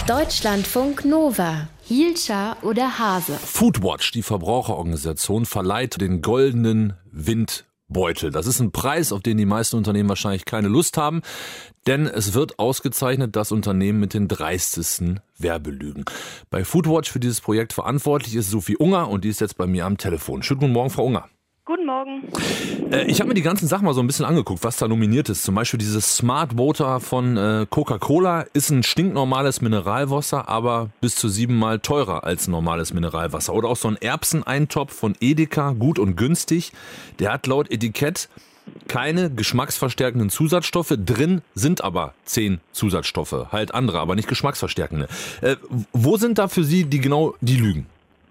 Deutschlandfunk Nova. Hielscher oder Hase? Foodwatch, die Verbraucherorganisation, verleiht den goldenen Windbeutel. Das ist ein Preis, auf den die meisten Unternehmen wahrscheinlich keine Lust haben, denn es wird ausgezeichnet das Unternehmen mit den dreistesten Werbelügen. Bei Foodwatch für dieses Projekt verantwortlich ist Sophie Unger und die ist jetzt bei mir am Telefon. Schönen guten Morgen, Frau Unger. Guten Morgen. Ich habe mir die ganzen Sachen mal so ein bisschen angeguckt, was da nominiert ist. Zum Beispiel dieses Smart Water von Coca-Cola ist ein stinknormales Mineralwasser, aber bis zu 7-mal teurer als normales Mineralwasser. Oder auch so ein Erbseneintopf von Edeka, gut und günstig. Der hat laut Etikett keine geschmacksverstärkenden Zusatzstoffe. Drin sind aber 10 Zusatzstoffe, halt andere, aber nicht geschmacksverstärkende. Wo sind da für Sie die Lügen?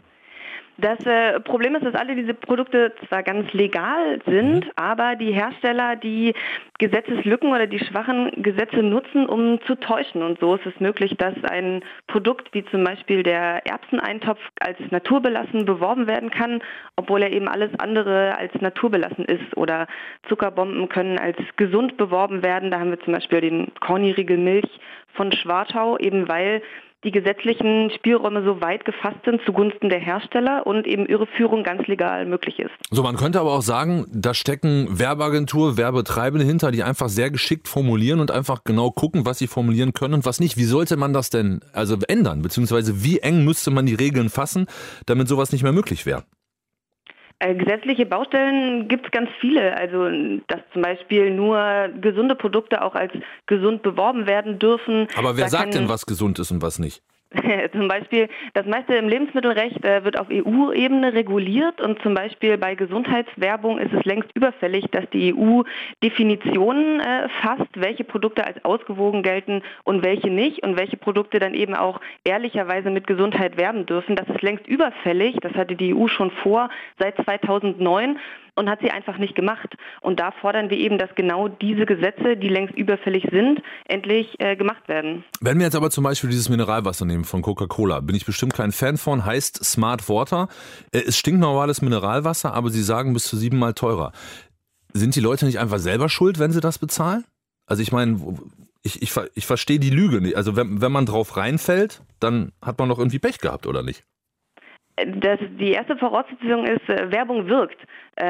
Das Problem ist, dass alle diese Produkte zwar ganz legal sind, aber die Hersteller die Gesetzeslücken oder die schwachen Gesetze nutzen, um zu täuschen. Und so ist es möglich, dass ein Produkt wie zum Beispiel der Erbseneintopf als naturbelassen beworben werden kann, obwohl er eben alles andere als naturbelassen ist. Oder Zuckerbomben können als gesund beworben werden. Da haben wir zum Beispiel den Corny-Riegel Milch von Schwartau, eben weil die gesetzlichen Spielräume so weit gefasst sind zugunsten der Hersteller und eben Irreführung ganz legal möglich ist. So, man könnte aber auch sagen, da stecken Werbeagentur, Werbetreibende hinter, die einfach sehr geschickt formulieren und einfach genau gucken, was sie formulieren können und was nicht. Wie sollte man das denn ändern? Beziehungsweise wie eng müsste man die Regeln fassen, damit sowas nicht mehr möglich wäre? Gesetzliche Baustellen gibt es ganz viele, also dass zum Beispiel nur gesunde Produkte auch als gesund beworben werden dürfen. Aber wer sagt denn, was gesund ist und was nicht? Zum Beispiel, das meiste im Lebensmittelrecht wird auf EU-Ebene reguliert und zum Beispiel bei Gesundheitswerbung ist es längst überfällig, dass die EU Definitionen fasst, welche Produkte als ausgewogen gelten und welche nicht und welche Produkte dann eben auch ehrlicherweise mit Gesundheit werben dürfen. Das ist längst überfällig, das hatte die EU schon vor, seit 2009. Und hat sie einfach nicht gemacht. Und da fordern wir eben, dass genau diese Gesetze, die längst überfällig sind, endlich gemacht werden. Wenn wir jetzt aber zum Beispiel dieses Mineralwasser nehmen von Coca-Cola, bin ich bestimmt kein Fan von, heißt Smart Water. Es stinknormales Mineralwasser, aber Sie sagen bis zu 7-mal teurer. Sind die Leute nicht einfach selber schuld, wenn sie das bezahlen? Also ich meine, ich verstehe die Lüge nicht. Also wenn man drauf reinfällt, dann hat man doch irgendwie Pech gehabt, oder nicht? Die erste Voraussetzung ist, Werbung wirkt.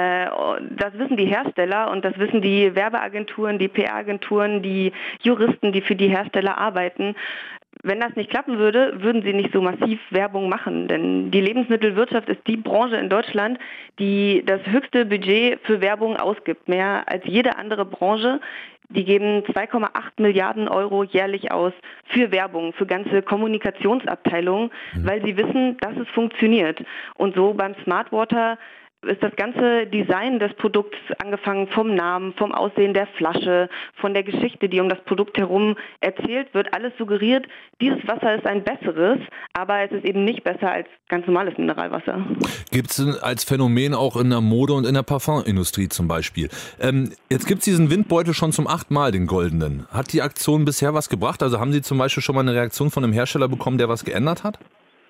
Das wissen die Hersteller und das wissen die Werbeagenturen, die PR-Agenturen, die Juristen, die für die Hersteller arbeiten. Wenn das nicht klappen würde, würden sie nicht so massiv Werbung machen. Denn die Lebensmittelwirtschaft ist die Branche in Deutschland, die das höchste Budget für Werbung ausgibt. Mehr als jede andere Branche. Die geben 2,8 Milliarden Euro jährlich aus für Werbung, für ganze Kommunikationsabteilungen, weil sie wissen, dass es funktioniert. Und so beim Smart Water ist das ganze Design des Produkts, angefangen vom Namen, vom Aussehen der Flasche, von der Geschichte, die um das Produkt herum erzählt wird, alles suggeriert, dieses Wasser ist ein besseres, aber es ist eben nicht besser als ganz normales Mineralwasser. Gibt es als Phänomen auch in der Mode und in der Parfumindustrie zum Beispiel. Jetzt gibt es diesen Windbeutel schon zum 8. Mal, den goldenen. Hat die Aktion bisher was gebracht? Also haben Sie zum Beispiel schon mal eine Reaktion von einem Hersteller bekommen, der was geändert hat?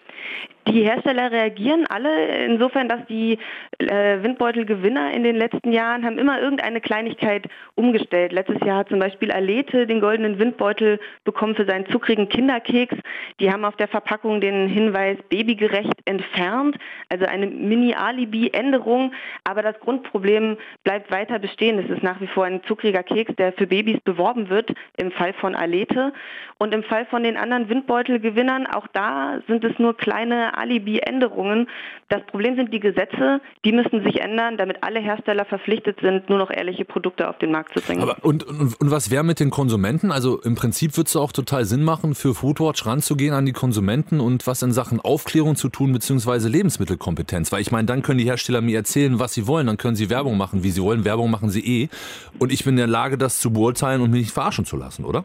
Die Hersteller reagieren alle insofern, dass die Windbeutelgewinner in den letzten Jahren haben immer irgendeine Kleinigkeit umgestellt. Letztes Jahr hat zum Beispiel Alete den goldenen Windbeutel bekommen für seinen zuckrigen Kinderkeks. Die haben auf der Verpackung den Hinweis babygerecht entfernt, also eine Mini-Alibi-Änderung. Aber das Grundproblem bleibt weiter bestehen. Es ist nach wie vor ein zuckriger Keks, der für Babys beworben wird, im Fall von Alete. Und im Fall von den anderen Windbeutelgewinnern, auch da sind es nur kleine Alibi-Änderungen. Das Problem sind die Gesetze, die müssen sich ändern, damit alle Hersteller verpflichtet sind, nur noch ehrliche Produkte auf den Markt zu bringen. Aber und was wäre mit den Konsumenten? Also im Prinzip würde es auch total Sinn machen, für Foodwatch ranzugehen an die Konsumenten und was in Sachen Aufklärung zu tun, beziehungsweise Lebensmittelkompetenz. Weil ich meine, dann können die Hersteller mir erzählen, was sie wollen, dann können sie Werbung machen, wie sie wollen. Werbung machen sie eh. Und ich bin in der Lage, das zu beurteilen und mich nicht verarschen zu lassen, oder?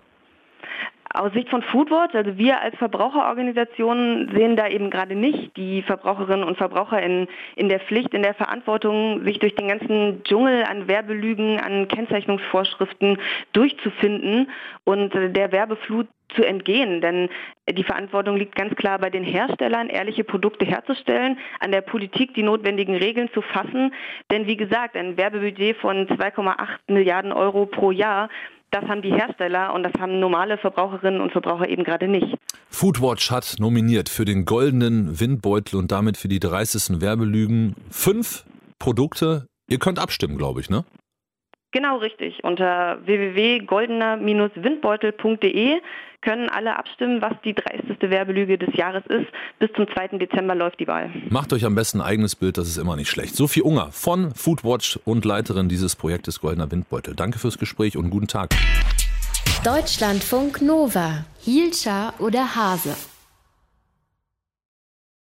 Aus Sicht von Foodwatch, also wir als Verbraucherorganisation sehen da eben gerade nicht die Verbraucherinnen und Verbraucher in der Pflicht, in der Verantwortung, sich durch den ganzen Dschungel an Werbelügen, an Kennzeichnungsvorschriften durchzufinden und der Werbeflut zu entgehen. Denn die Verantwortung liegt ganz klar bei den Herstellern, ehrliche Produkte herzustellen, an der Politik die notwendigen Regeln zu fassen. Denn wie gesagt, ein Werbebudget von 2,8 Milliarden Euro pro Jahr, Das haben die Hersteller und das haben normale Verbraucherinnen und Verbraucher eben gerade nicht. Foodwatch hat nominiert für den goldenen Windbeutel und damit für die 30. Werbelügen 5 Produkte. Ihr könnt abstimmen, glaube ich, ne? Genau, richtig. Unter www.goldener-windbeutel.de können alle abstimmen, was die 30. Werbelüge des Jahres ist. Bis zum 2. Dezember läuft die Wahl. Macht euch am besten ein eigenes Bild, das ist immer nicht schlecht. Sophie Unger von Foodwatch und Leiterin dieses Projektes Goldener Windbeutel. Danke fürs Gespräch und guten Tag. Deutschlandfunk Nova. Hielscher oder Hase?